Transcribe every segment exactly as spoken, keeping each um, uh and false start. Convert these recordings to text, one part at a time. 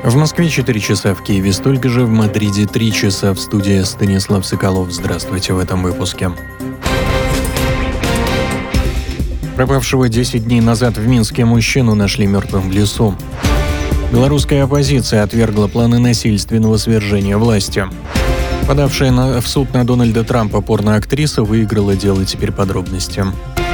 В Москве четыре часа, в Киеве столько же, в Мадриде три часа. В студии Станислав Соколов. Здравствуйте в этом выпуске. Пропавшего десять дней назад в Минске мужчину нашли мертвым в лесу. Белорусская оппозиция отвергла планы насильственного свержения власти. Подавшая на, в суд на Дональда Трампа порноактриса выиграла дело. Теперь подробности.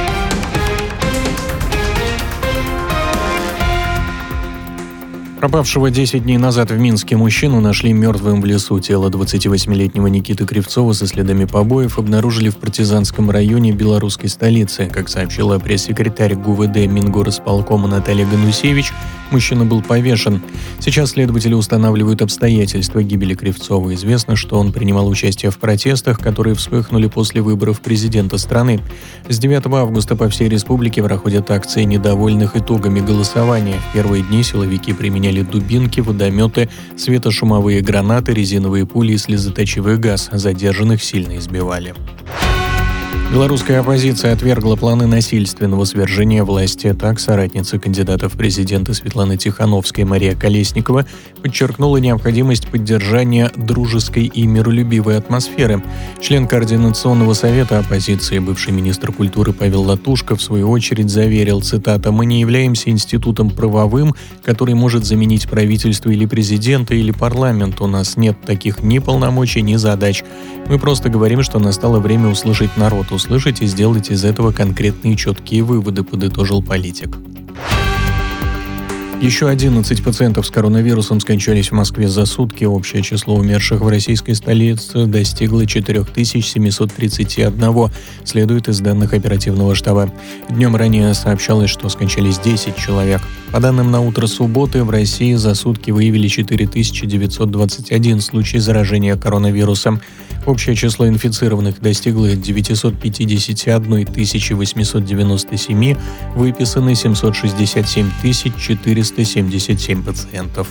Пропавшего десять дней назад в Минске мужчину нашли мертвым в лесу. Тело двадцативосьмилетнего Никиты Кривцова со следами побоев обнаружили в партизанском районе белорусской столицы. Как сообщила пресс-секретарь ГУВД Мингорисполкома Наталья Ганусевич, мужчина был повешен. Сейчас следователи устанавливают обстоятельства гибели Кривцова. Известно, что он принимал участие в протестах, которые вспыхнули после выборов президента страны. С девятого августа по всей республике проходят акции недовольных итогами голосования. В первые дни силовики применяли дубинки, водометы, светошумовые гранаты, резиновые пули и слезоточивый газ. Задержанных сильно избивали. Белорусская оппозиция отвергла планы насильственного свержения власти. Так, соратница кандидата в президенты Светлана Тихановская Мария Колесникова подчеркнула необходимость поддержания дружеской и миролюбивой атмосферы. Член Координационного совета оппозиции, бывший министр культуры Павел Латушко, в свою очередь заверил, цитата, «Мы не являемся институтом правовым, который может заменить правительство или президента, или парламент. У нас нет таких ни полномочий, ни задач. Мы просто говорим, что настало время услышать народ, услышать и сделать из этого конкретные четкие выводы», подытожил политик. Еще одиннадцать пациентов с коронавирусом скончались в Москве за сутки. Общее число умерших в российской столице достигло четыре тысячи семьсот тридцать один, следует из данных оперативного штаба. Днем ранее сообщалось, что скончались десять человек. По данным на утро субботы, в России за сутки выявили четыре тысячи девятьсот двадцать один случай заражения коронавирусом. Общее число инфицированных достигло девятьсот пятьдесят одна тысяча восемьсот девяносто семь, выписаны семьсот шестьдесят семь тысяч четыреста семьдесят семь пациентов.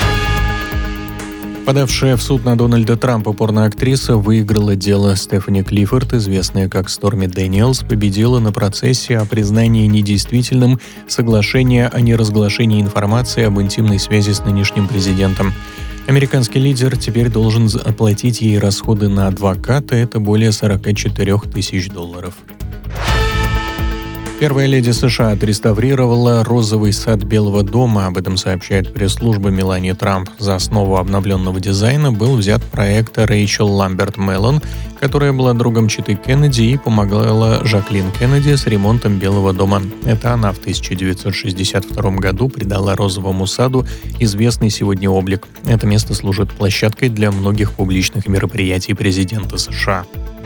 Подавшая в суд на Дональда Трампа порноактриса выиграла дело. Стефани Клиффорд, известная как Сторми Дэниелс, победила на процессе о признании недействительным соглашения о неразглашении информации об интимной связи с нынешним президентом. Американский лидер теперь должен оплатить ей расходы на адвоката, это более сорок четыре тысяч долларов. Первая леди США отреставрировала розовый сад Белого дома. Об этом сообщает пресс-служба Мелании Трамп. За основу обновленного дизайна был взят проект Рэйчел Ламберт Меллон, которая была другом четы Кеннеди и помогала Жаклин Кеннеди с ремонтом Белого дома. Это она в тысяча девятьсот шестьдесят втором году придала розовому саду известный сегодня облик. Это место служит площадкой для многих публичных мероприятий президента США.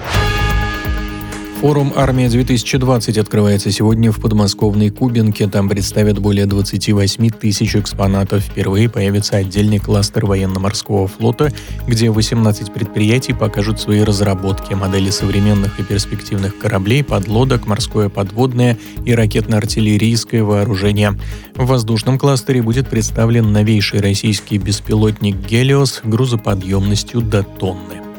Форум «Армия-две тысячи двадцать» открывается сегодня в подмосковной Кубинке. Там представят более двадцать восемь тысяч экспонатов. Впервые появится отдельный кластер военно-морского флота, где восемнадцать предприятий покажут свои разработки, модели современных и перспективных кораблей, подлодок, морское подводное и ракетно-артиллерийское вооружение. В воздушном кластере будет представлен новейший российский беспилотник «Гелиос» грузоподъемностью до тонны.